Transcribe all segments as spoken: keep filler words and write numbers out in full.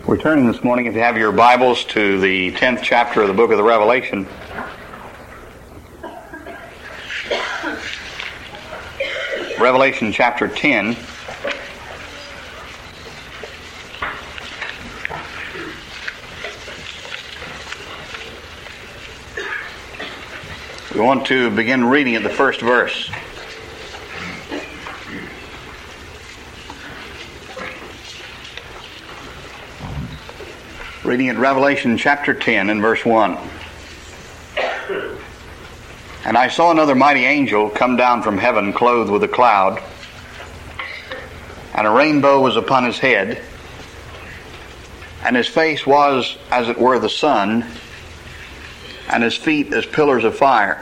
We're turning this morning, if you have your Bibles, to the tenth chapter of the book of the Revelation. Revelation chapter ten. We want to begin reading at the first verse. Reading at Revelation chapter ten and verse one. And I saw another mighty angel come down from heaven, clothed with a cloud, and a rainbow was upon his head, and his face was as it were the sun, and his feet as pillars of fire.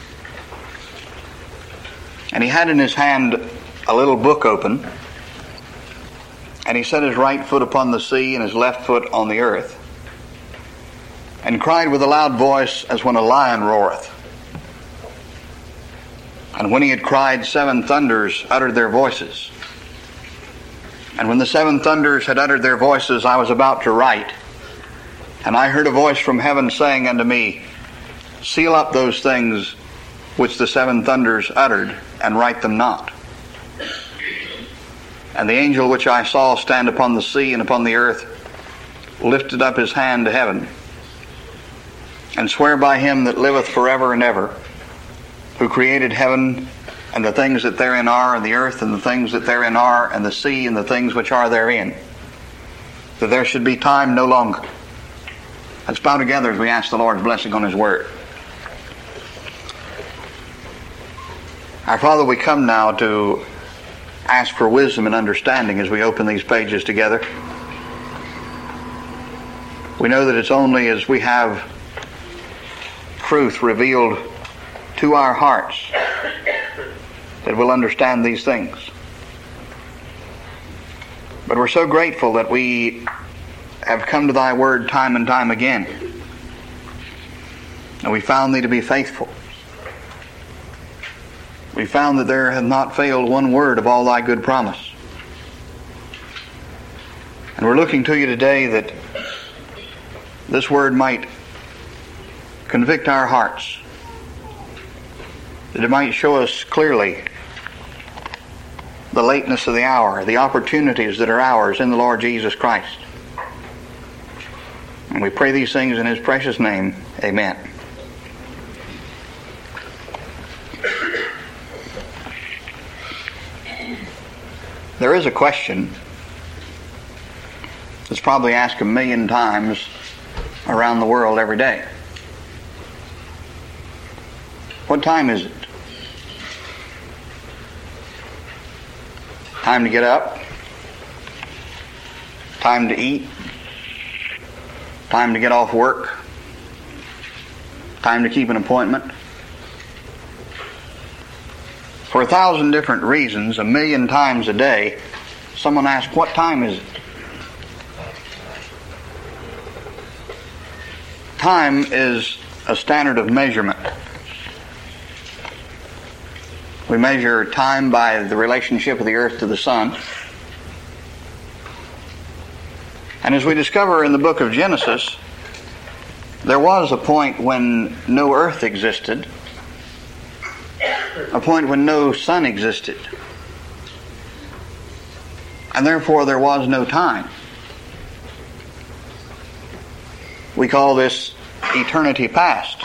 And he had in his hand a little book open, and he set his right foot upon the sea and his left foot on the earth, and cried with a loud voice as when a lion roareth. And when he had cried, seven thunders uttered their voices. And when the seven thunders had uttered their voices, I was about to write. And I heard a voice from heaven saying unto me, Seal up those things which the seven thunders uttered, and write them not. And the angel which I saw stand upon the sea and upon the earth lifted up his hand to heaven, and sware by him that liveth forever and ever, who created heaven and the things that therein are, and the earth and the things that therein are, and the sea and the things which are therein, that there should be time no longer. Let's bow together as we ask the Lord's blessing on his word. Our Father, we come now to ask for wisdom and understanding as we open these pages together. We know that it's only as we have truth revealed to our hearts that we'll understand these things. But we're so grateful that we have come to thy word time and time again, and we found thee to be faithful. We found that there hath not failed one word of all thy good promise. And we're looking to you today that this word might convict our hearts, that it might show us clearly the lateness of the hour, the opportunities that are ours in the Lord Jesus Christ. And we pray these things in his precious name. Amen. There is a question that's probably asked a million times around the world every day. What time is it? Time to get up? Time to eat? Time to get off work? Time to keep an appointment? For a thousand different reasons, a million times a day, someone asks, what time is it? Time is a standard of measurement. We measure time by the relationship of the earth to the sun. And as we discover in the book of Genesis, there was a point when no earth existed, a point when no sun existed, and therefore there was no time. We call this eternity past.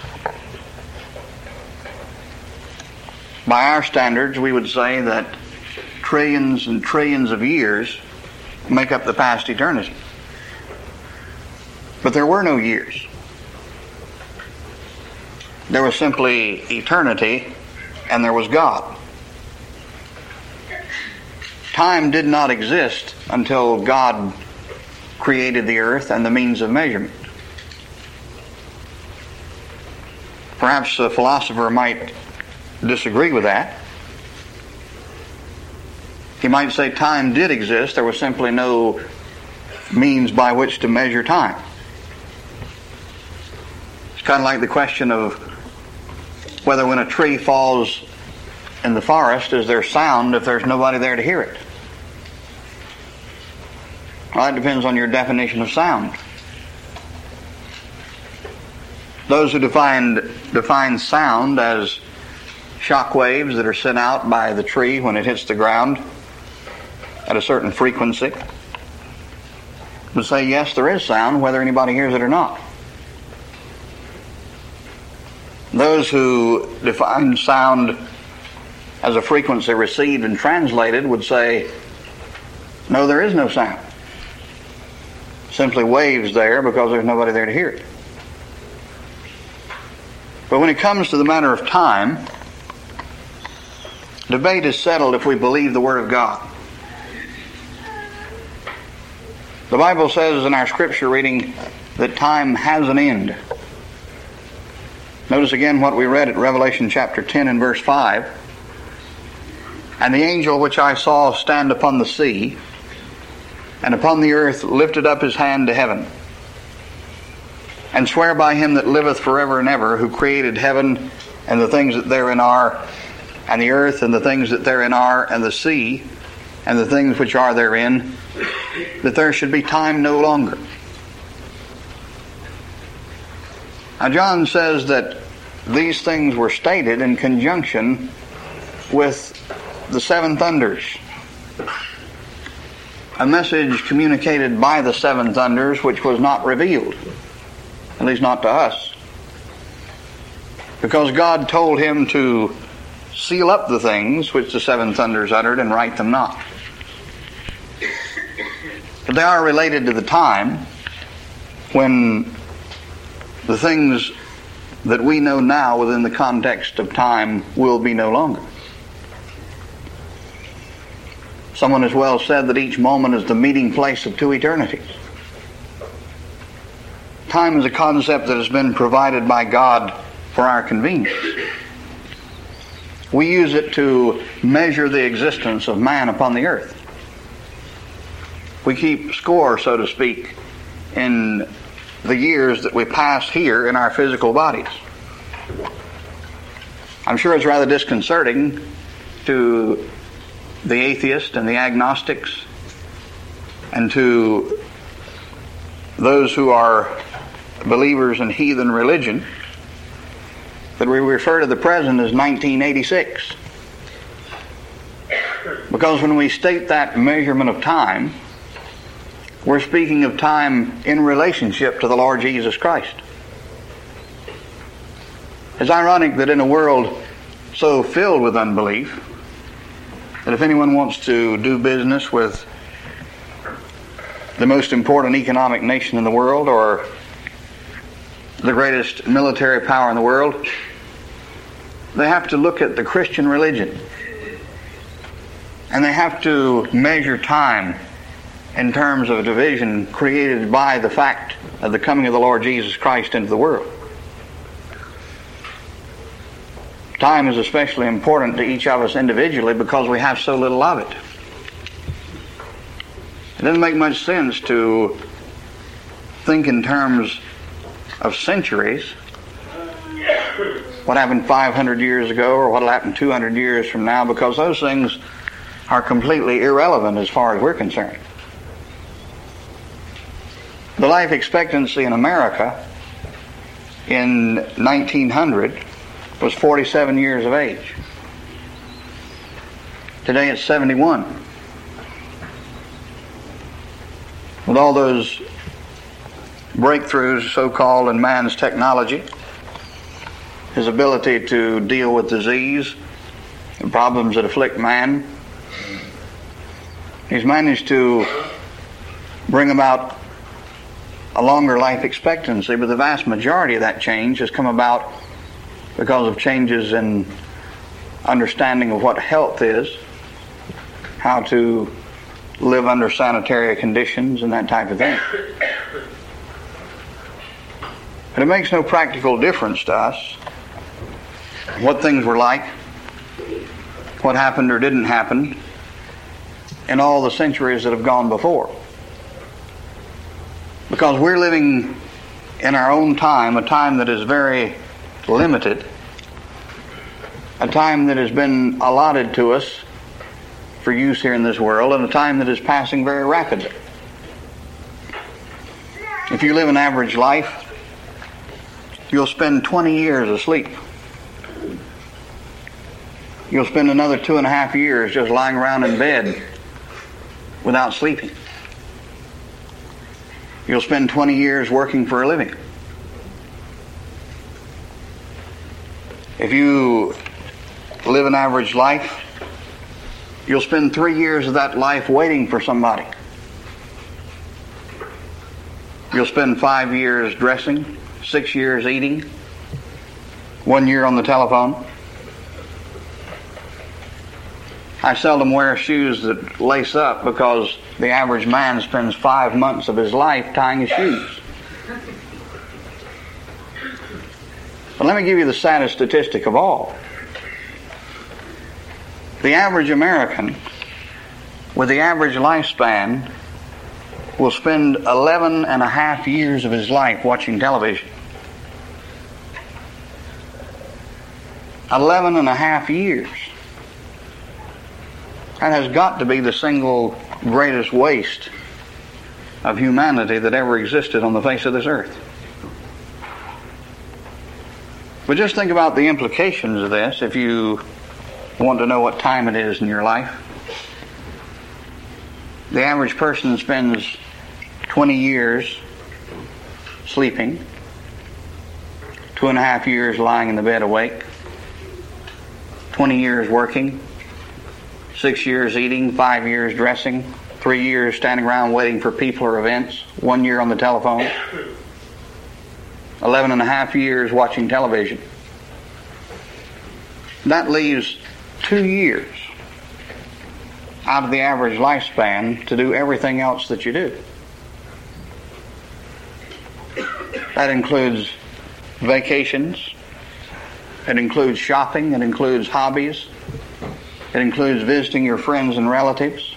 By our standards, we would say that trillions and trillions of years make up the past eternity. But there were no years. There was simply eternity, and there was God. Time did not exist until God created the earth and the means of measurement. Perhaps a philosopher might disagree with that. He might say time did exist, there was simply no means by which to measure time. It's kind of like the question of whether when a tree falls in the forest, is there sound if there's nobody there to hear it? Well, that depends on your definition of sound. Those who define, define sound as shock waves that are sent out by the tree when it hits the ground at a certain frequency would say, yes, there is sound, whether anybody hears it or not. Those who define sound as a frequency received and translated would say, no, there is no sound. Simply waves there because there's nobody there to hear it. But when it comes to the matter of time, debate is settled if we believe the Word of God. The Bible says in our scripture reading that time has an end. Notice again what we read at Revelation chapter ten and verse five. And the angel which I saw stand upon the sea and upon the earth lifted up his hand to heaven, and swear by him that liveth forever and ever, who created heaven and the things that therein are, and the earth and the things that therein are, and the sea and the things which are therein, that there should be time no longer. Now John says that these things were stated in conjunction with the seven thunders. A message communicated by the seven thunders which was not revealed, at least not to us, because God told him to seal up the things which the seven thunders uttered and write them not. But they are related to the time when the things that we know now within the context of time will be no longer. Someone has well said that each moment is the meeting place of two eternities. Time is a concept that has been provided by God for our convenience. We use it to measure the existence of man upon the earth. We keep score, so to speak, in the years that we pass here in our physical bodies. I'm sure it's rather disconcerting to the atheist and the agnostics and to those who are believers in heathen religion that we refer to the present as nineteen eighty-six. Because when we state that measurement of time, we're speaking of time in relationship to the Lord Jesus Christ. It's ironic that in a world so filled with unbelief, that if anyone wants to do business with the most important economic nation in the world or the greatest military power in the world, they have to look at the Christian religion. And they have to measure time in terms of a division created by the fact of the coming of the Lord Jesus Christ into the world. Time is especially important to each of us individually because we have so little of it. It doesn't make much sense to think in terms of centuries. What happened five hundred years ago or what will happen two hundred years from now, because those things are completely irrelevant as far as we're concerned. The life expectancy in America in nineteen hundred was forty-seven years of age. Today it's seventy-one. With all those breakthroughs, so-called, in man's technology, his ability to deal with disease and problems that afflict man, he's managed to bring about a longer life expectancy, but the vast majority of that change has come about because of changes in understanding of what health is, how to live under sanitary conditions and that type of thing. But it makes no practical difference to us what things were like, what happened or didn't happen in all the centuries that have gone before. Because we're living in our own time, a time that is very limited, a time that has been allotted to us for use here in this world, and a time that is passing very rapidly. If you live an average life, you'll spend twenty years asleep. You'll spend another two and a half years just lying around in bed without sleeping. You'll spend twenty years working for a living. If you live an average life, you'll spend three years of that life waiting for somebody. You'll spend five years dressing, six years eating, one year on the telephone. I seldom wear shoes that lace up because the average man spends five months of his life tying his shoes. But let me give you the saddest statistic of all. The average American with the average lifespan will spend eleven and a half years of his life watching television. Eleven and a half years. That has got to be the single greatest waste of humanity that ever existed on the face of this earth. But just think about the implications of this if you want to know what time it is in your life. The average person spends twenty years sleeping, two and a half years lying in the bed awake, twenty years working, six years eating, five years dressing, three years standing around waiting for people or events, one year on the telephone, eleven and a half years watching television. That leaves two years out of the average lifespan to do everything else that you do. That includes vacations, it includes shopping, it includes hobbies, it includes visiting your friends and relatives.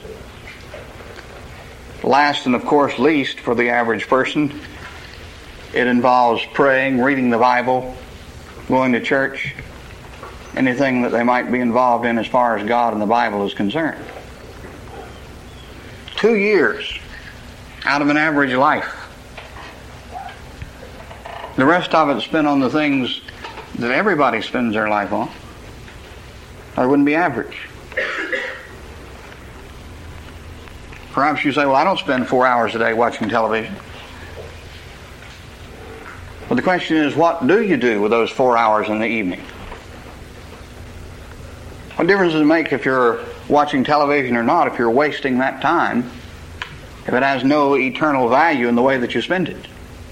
Last and of course least for the average person, it involves praying, reading the Bible, going to church, anything that they might be involved in as far as God and the Bible is concerned. Two years out of an average life. The rest of it spent on the things that everybody spends their life on. Or it wouldn't be average. Perhaps you say, well, I don't spend four hours a day watching television. Well, the question is, what do you do with those four hours in the evening? What difference does it make if you're watching television or not, if you're wasting that time, if it has no eternal value in the way that you spend it?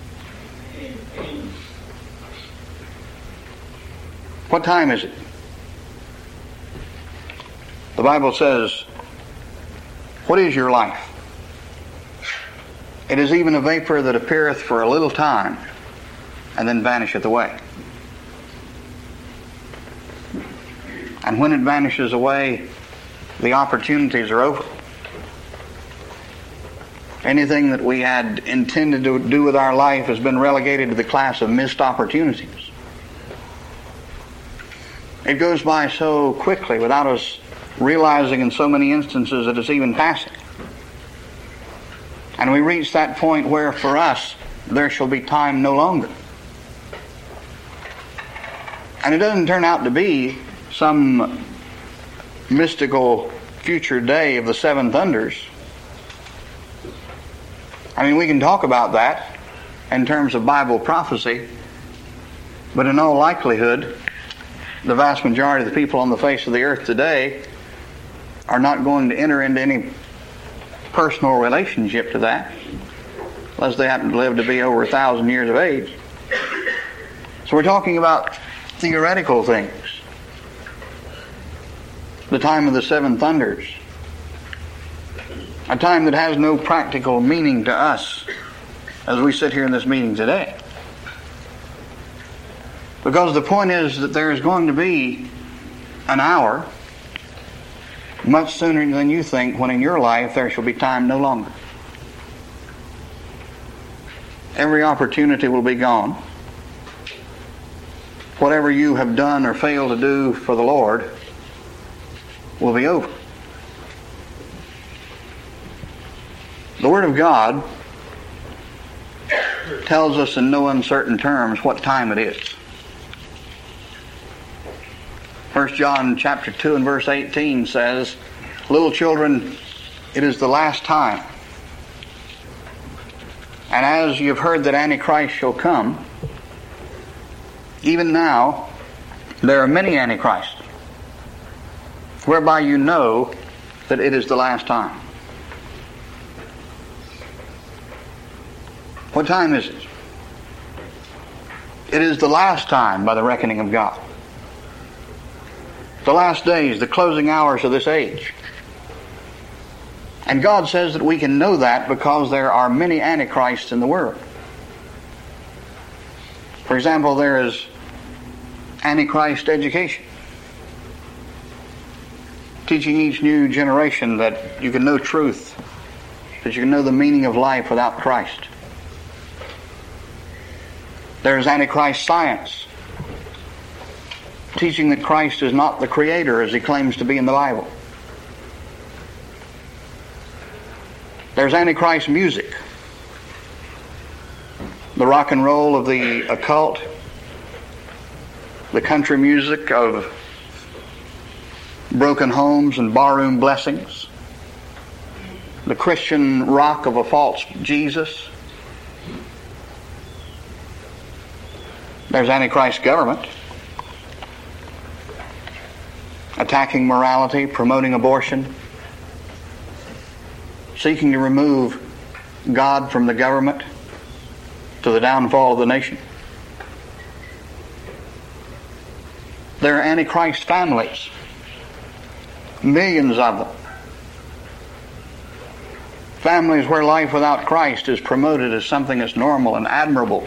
What time is it? The Bible says, what is your life? It is even a vapor that appeareth for a little time, and then vanisheth away. And when it vanishes away, the opportunities are over. Anything that we had intended to do with our life has been relegated to the class of missed opportunities. It goes by so quickly without us realizing in so many instances that it's even passing. And we reach that point where for us there shall be time no longer. And it doesn't turn out to be some mystical future day of the seven thunders. I mean, we can talk about that in terms of Bible prophecy, but in all likelihood, the vast majority of the people on the face of the earth today are not going to enter into any personal relationship to that, unless they happen to live to be over a thousand years of age. So we're talking about theoretical things. The time of the seven thunders. A time that has no practical meaning to us as we sit here in this meeting today. Because the point is that there is going to be an hour much sooner than you think when in your life there shall be time no longer. Every opportunity will be gone. Whatever you have done or failed to do for the Lord will be over. The Word of God tells us in no uncertain terms what time it is. First John chapter two and verse eighteen says, "Little children, it is the last time. And as you've heard that Antichrist shall come, even now there are many Antichrists, whereby you know that it is the last time." What time is it? It is the last time by the reckoning of God. The last days, the closing hours of this age. And God says that we can know that because there are many antichrists in the world. For example, there is Antichrist education, teaching each new generation that you can know truth, that you can know the meaning of life without Christ. There is Antichrist science, teaching that Christ is not the creator as he claims to be in the Bible. There's Antichrist music, the rock and roll of the occult, the country music of broken homes and barroom blessings, the Christian rock of a false Jesus. There's Antichrist government, attacking morality, promoting abortion, seeking to remove God from the government to the downfall of the nation. There are Antichrist families, millions of them. Families where life without Christ is promoted as something that's normal and admirable.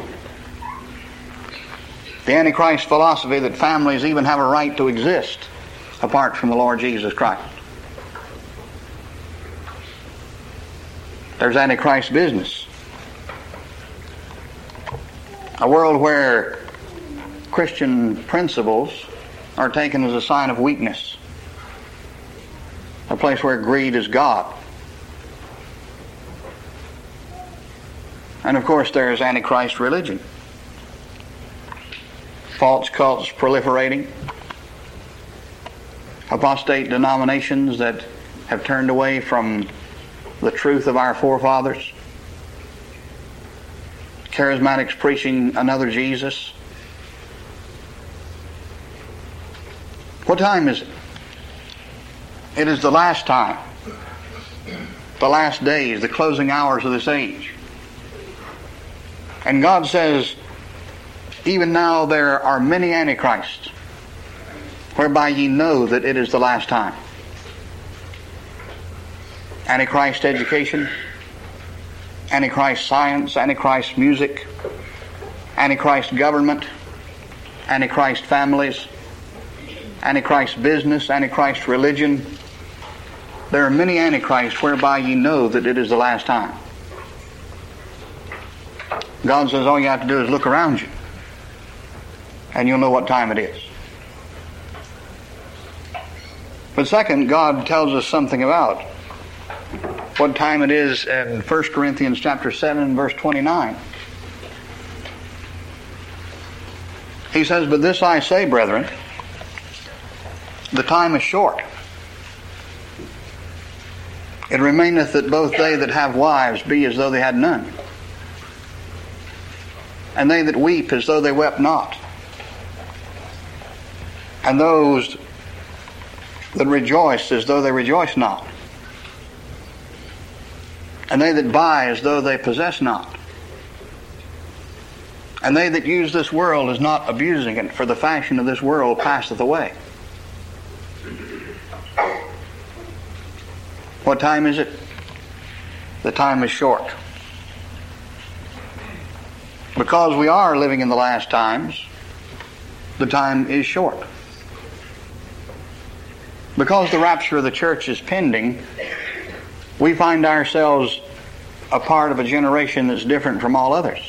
The Antichrist philosophy that families even have a right to exist apart from the Lord Jesus Christ. There's Antichrist business. A world where Christian principles are taken as a sign of weakness. A place where greed is God. And of course there's Antichrist religion. False cults proliferating. Apostate denominations that have turned away from the truth of our forefathers. Charismatics preaching another Jesus. What time is it? It is the last time. The last days, the closing hours of this age. And God says, even now there are many antichrists, whereby ye know that it is the last time. Antichrist education, Antichrist science, Antichrist music, Antichrist government, Antichrist families, Antichrist business, Antichrist religion. There are many antichrists whereby ye know that it is the last time. God says all you have to do is look around you and you'll know what time it is. But second, God tells us something about what time it is in First Corinthians chapter seven, verse twenty-nine. He says, "But this I say, brethren, the time is short. It remaineth that both they that have wives be as though they had none, and they that weep as though they wept not, and those that rejoice as though they rejoice not, and they that buy as though they possess not, and they that use this world as not abusing it, for the fashion of this world passeth away." What time is it? The time is short. Because we are living in the last times, the time is short. Because the rapture of the church is pending, we find ourselves a part of a generation that's different from all others.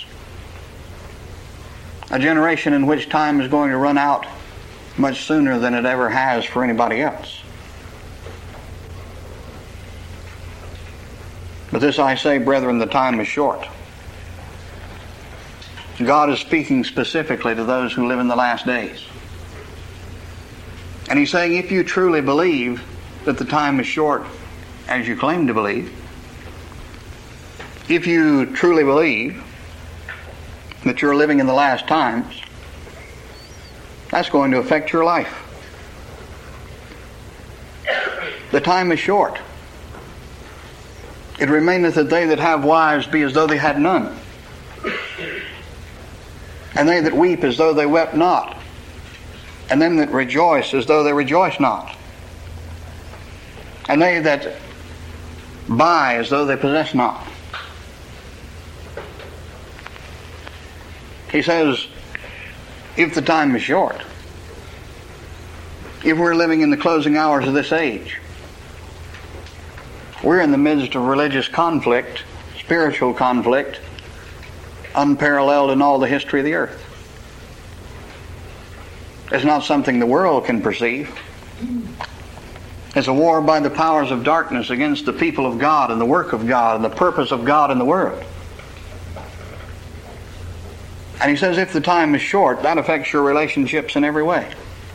A generation in which time is going to run out much sooner than it ever has for anybody else. But this I say, brethren, the time is short. God is speaking specifically to those who live in the last days. And He's saying, if you truly believe that the time is short, as you claim to believe, if you truly believe that you're living in the last times, that's going to affect your life. The time is short. It remaineth that they that have wives be as though they had none, and they that weep as though they wept not, and them that rejoice as though they rejoice not, and they that buy as though they possess not. He says, if the time is short, if we're living in the closing hours of this age, we're in the midst of religious conflict, spiritual conflict, unparalleled in all the history of the earth. It's not something the world can perceive. It's a war by the powers of darkness against the people of God and the work of God and the purpose of God in the world. And he says if the time is short, that affects your relationships in every way.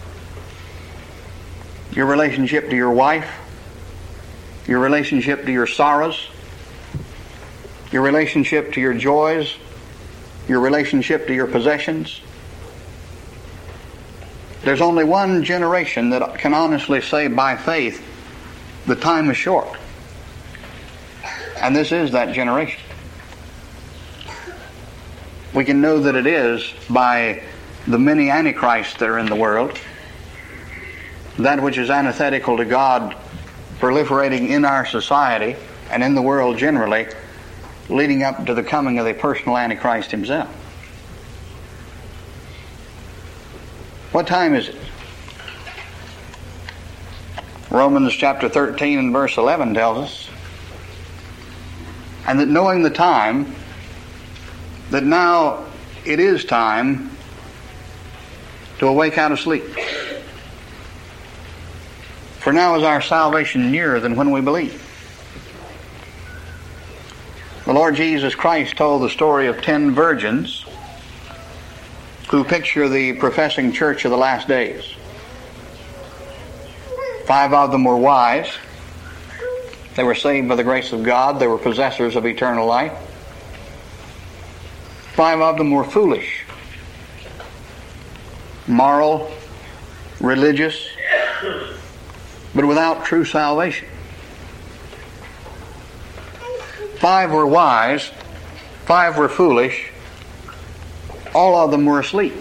Your relationship to your wife, your relationship to your sorrows, your relationship to your joys, your relationship to your possessions. There's only one generation that can honestly say by faith, the time is short. And this is that generation. We can know that it is by the many antichrists that are in the world. That which is antithetical to God proliferating in our society and in the world generally, leading up to the coming of the personal Antichrist himself. What time is it? Romans chapter thirteen and verse eleven tells us, and that knowing the time, that now it is time to awake out of sleep. For now is our salvation nearer than when we believe. The Lord Jesus Christ told the story of ten virgins who picture the professing church of the last days. Five of them were wise. They were saved by the grace of God. They were possessors of eternal life. Five of them were foolish, moral, religious, but without true salvation. Five were wise, five were foolish, all of them were asleep.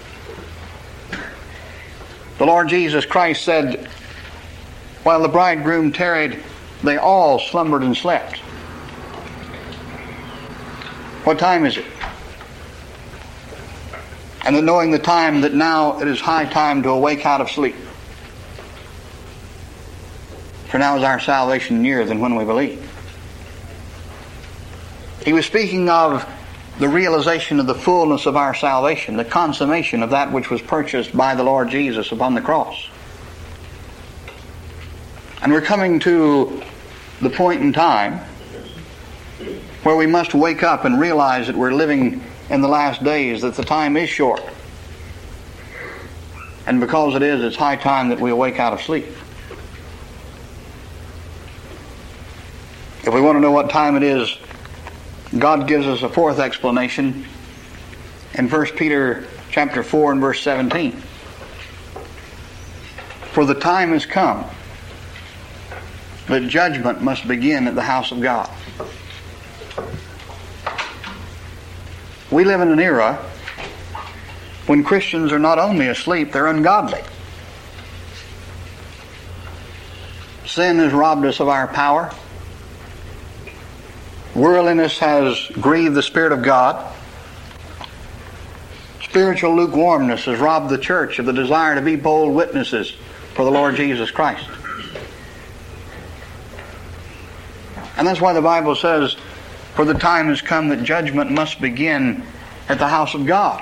The Lord Jesus Christ said, while the bridegroom tarried, they all slumbered and slept. What time is it? And then knowing the time, that now it is high time to awake out of sleep. For now is our salvation nearer than when we believe. He was speaking of the realization of the fullness of our salvation, the consummation of that which was purchased by the Lord Jesus upon the cross. And we're coming to the point in time where we must wake up and realize that we're living in the last days, that the time is short. And because it is, it's high time that we awake out of sleep. If we want to know what time it is, God gives us a fourth explanation in First Peter chapter four and verse seventeen. For the time has come that judgment must begin at the house of God. We live in an era when Christians are not only asleep, they're ungodly. Sin has robbed us of our power. Worldliness has grieved the Spirit of God. Spiritual lukewarmness has robbed the church of the desire to be bold witnesses for the Lord Jesus Christ. And that's why the Bible says, for the time has come that judgment must begin at the house of God.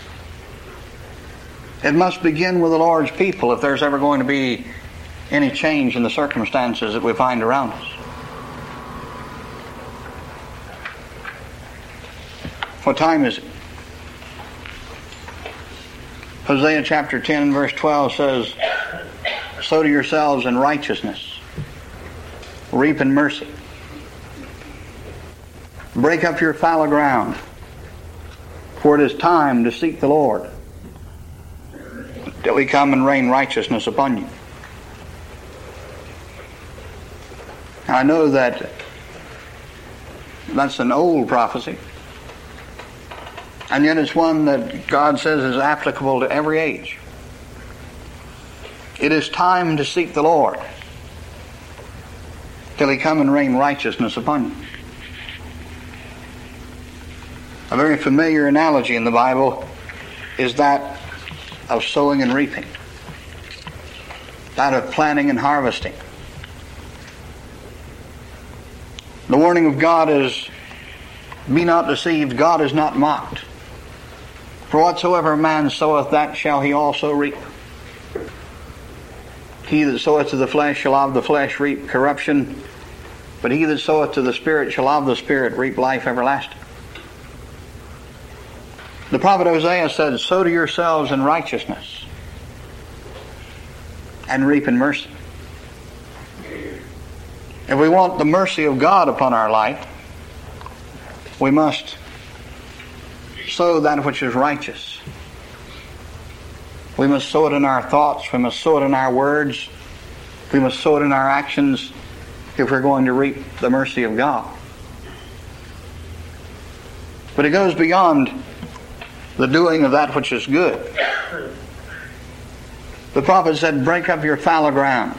It must begin with the Lord's people if there's ever going to be any change in the circumstances that we find around us. What time is it? Hosea chapter ten and verse twelve says, sow to yourselves in righteousness, reap in mercy. Break up your fallow ground, for it is time to seek the Lord, till he come and rain righteousness upon you. Now, I know that that's an old prophecy, and yet it's one that God says is applicable to every age. It is time to seek the Lord, till he come and rain righteousness upon you. A very familiar analogy in the Bible is that of sowing and reaping, that of planting and harvesting. The warning of God is, be not deceived, God is not mocked. For whatsoever a man soweth, that shall he also reap. He that soweth to the flesh shall of the flesh reap corruption, but he that soweth to the Spirit shall of the Spirit reap life everlasting. The prophet Hosea said, sow to yourselves in righteousness and reap in mercy. If we want the mercy of God upon our life, we must sow that which is righteous. We must sow it in our thoughts. We must sow it in our words. We must sow it in our actions if we're going to reap the mercy of God. But it goes beyond the doing of that which is good. The prophet said, break up your fallow ground.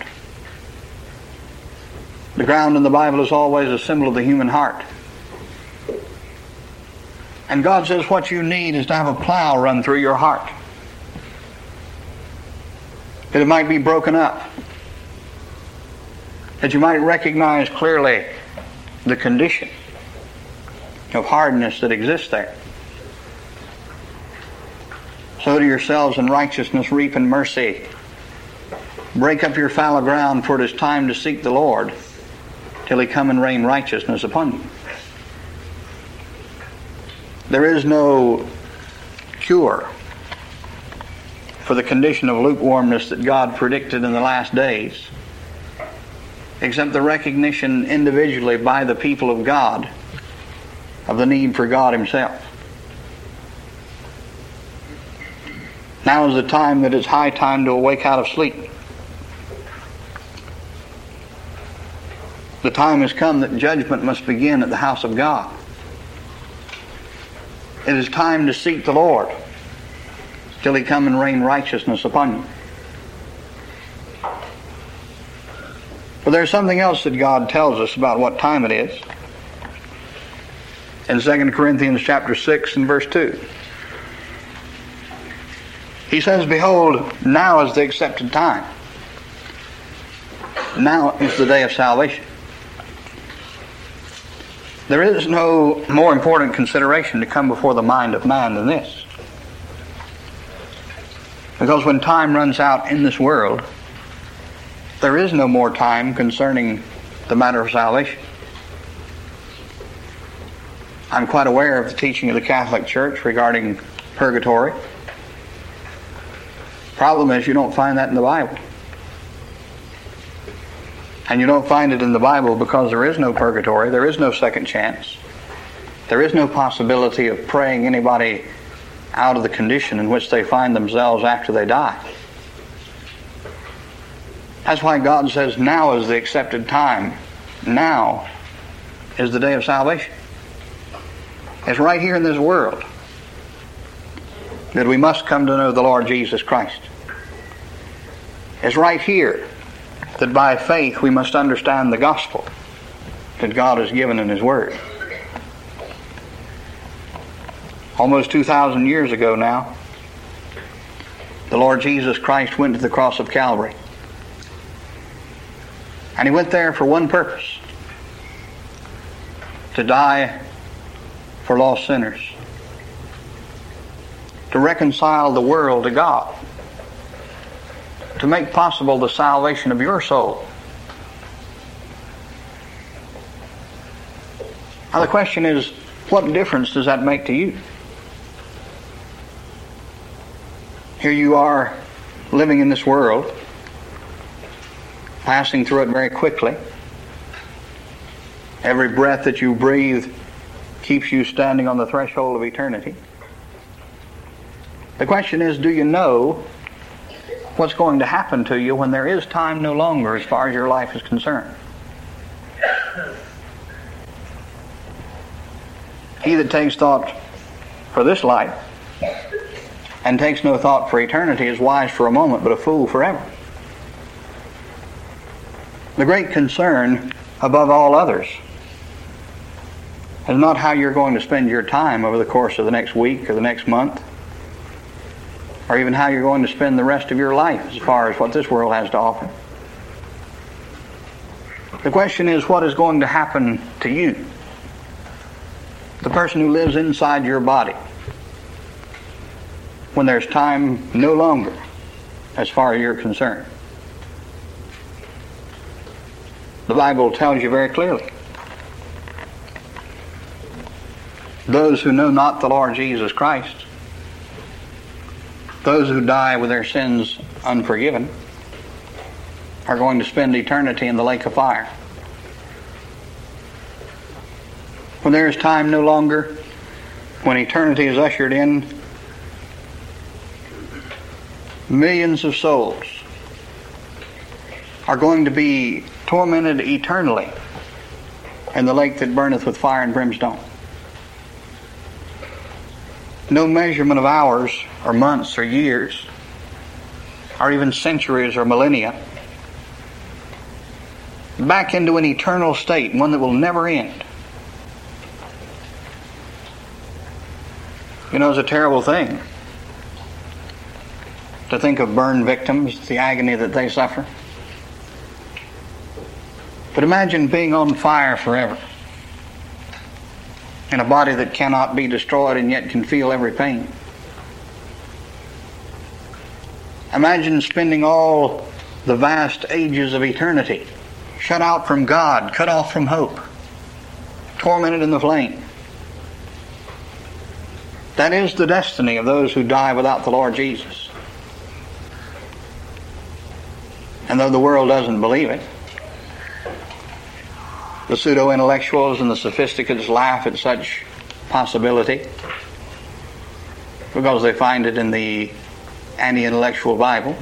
The ground in the Bible is always a symbol of the human heart. And God says what you need is to have a plow run through your heart, that it might be broken up, that you might recognize clearly the condition of hardness that exists there. Sow to yourselves in righteousness, reap in mercy. Break up your fallow ground, for it is time to seek the Lord, till he come and rain righteousness upon you. There is no cure for the condition of lukewarmness that God predicted in the last days, except the recognition individually by the people of God of the need for God himself. Now is the time that it's high time to awake out of sleep. The time has come that judgment must begin at the house of God. It is time to seek the Lord till he come and rain righteousness upon you. But there's something else that God tells us about what time it is. In Second Corinthians chapter six and verse two. He says, behold, now is the accepted time. Now is the day of salvation. There is no more important consideration to come before the mind of man than this. Because when time runs out in this world, there is no more time concerning the matter of salvation. I'm quite aware of the teaching of the Catholic Church regarding purgatory. Problem is, you don't find that in the Bible. And you don't find it in the Bible because there is no purgatory, there is no second chance. There is no possibility of praying anybody out of the condition in which they find themselves after they die. That's why God says now is the accepted time. Now is the day of salvation. It's right here in this world that we must come to know the Lord Jesus Christ. It's right here that by faith we must understand the gospel that God has given in his word. Almost two thousand years ago now, the Lord Jesus Christ went to the cross of Calvary. And he went there for one purpose: to die for lost sinners, to reconcile the world to God, to make possible the salvation of your soul. Now the question is, what difference does that make to you? Here you are living in this world, passing through it very quickly. Every breath that you breathe keeps you standing on the threshold of eternity. The question is, do you know what's going to happen to you when there is time no longer as far as your life is concerned? He that takes thought for this life and takes no thought for eternity is wise for a moment, but a fool forever. The great concern above all others is not how you're going to spend your time over the course of the next week or the next month, or even how you're going to spend the rest of your life as far as what this world has to offer. The question is, what is going to happen to you, the person who lives inside your body, when there's time no longer as far as you're concerned? The Bible tells you very clearly, those who know not the Lord Jesus Christ, those who die with their sins unforgiven, are going to spend eternity in the lake of fire. When there is time no longer, when eternity is ushered in, millions of souls are going to be tormented eternally in the lake that burneth with fire and brimstone. No measurement of hours or months or years or even centuries or millennia, back into an eternal state, one that will never end. You know, it's a terrible thing to think of burn victims, the agony that they suffer. But imagine being on fire forever in a body that cannot be destroyed and yet can feel every pain. Imagine spending all the vast ages of eternity shut out from God, cut off from hope, tormented in the flame. That is the destiny of those who die without the Lord Jesus. And though the world doesn't believe it, the pseudo-intellectuals and the sophisticates laugh at such possibility because they find it in the anti-intellectual Bible.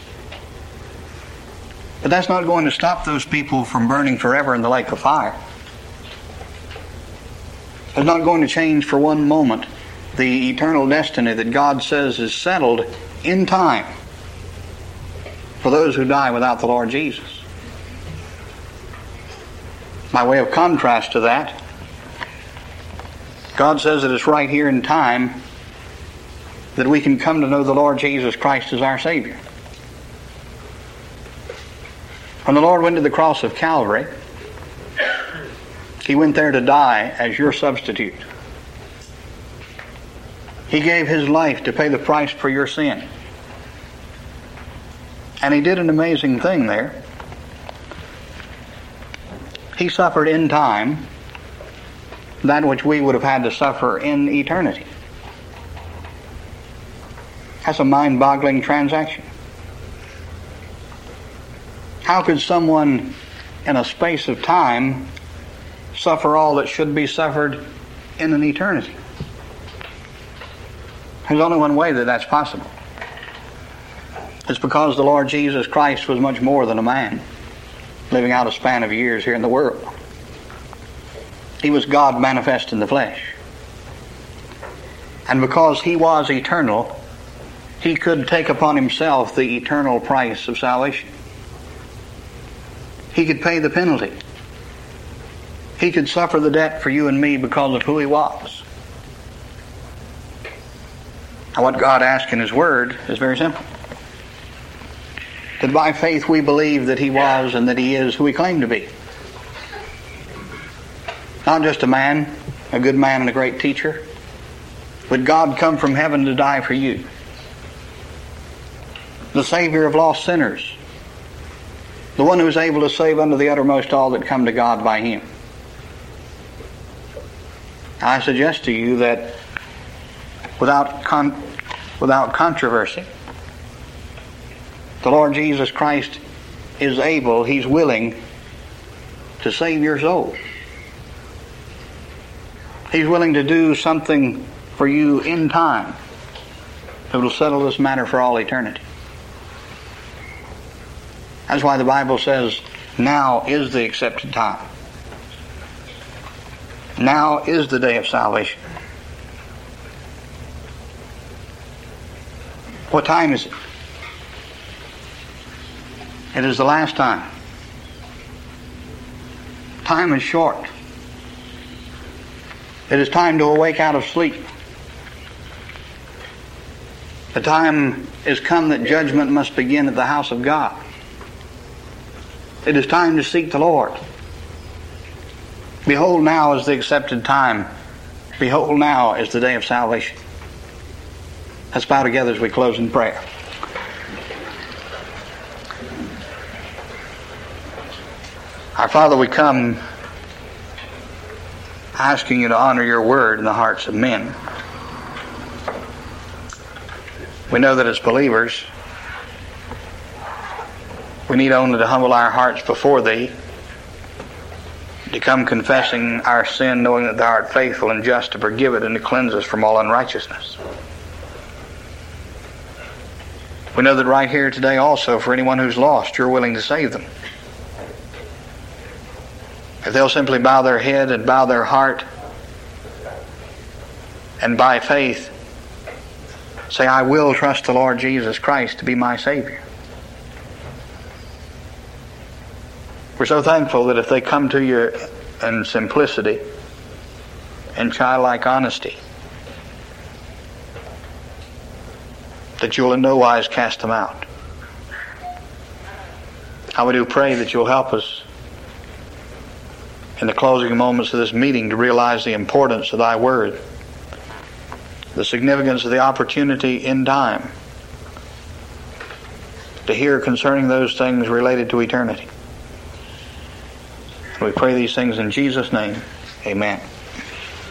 But that's not going to stop those people from burning forever in the lake of fire. It's not going to change for one moment the eternal destiny that God says is settled in time for those who die without the Lord Jesus. By way of contrast to that, God says that it's right here in time that we can come to know the Lord Jesus Christ as our Savior. When the Lord went to the cross of Calvary, He went there to die as your substitute. He gave His life to pay the price for your sin. And He did an amazing thing there. He suffered in time that which we would have had to suffer in eternity. That's a mind-boggling transaction. How could someone in a space of time suffer all that should be suffered in an eternity? There's only one way that that's possible. It's because the Lord Jesus Christ was much more than a man living out a span of years here in the world. He was God manifest in the flesh. And because He was eternal, He could take upon Himself the eternal price of salvation. He could pay the penalty. He could suffer the debt for you and me because of who He was. Now, what God asks in His Word is very simple. That by faith we believe that He was and that He is who He claimed to be. Not just a man, a good man and a great teacher, but God come from heaven to die for you. The Savior of lost sinners. The one who is able to save unto the uttermost all that come to God by Him. I suggest to you that without con- without controversy, The Lord Jesus Christ is able, He's willing to save your soul. He's willing to do something for you in time that will settle this matter for all eternity. That's why the Bible says, now is the accepted time. Now is the day of salvation. What time is it? It is the last time. Time is short. It is time to awake out of sleep. The time is come that judgment must begin at the house of God. It is time to seek the Lord. Behold, now is the accepted time. Behold, now is the day of salvation. Let's bow together as we close in prayer. Our Father, we come asking you to honor your word in the hearts of men. We know that as believers, we need only to humble our hearts before thee, to come confessing our sin, knowing that thou art faithful and just to forgive it and to cleanse us from all unrighteousness. We know that right here today also, for anyone who's lost, you're willing to save them. If they'll simply bow their head and bow their heart and by faith say, I will trust the Lord Jesus Christ to be my Savior. We're so thankful that if they come to you in simplicity and childlike honesty, that you'll in no wise cast them out. I do pray that you'll help us in the closing moments of this meeting to realize the importance of thy word, the significance of the opportunity in time to hear concerning those things related to eternity. We pray these things in Jesus' name. Amen.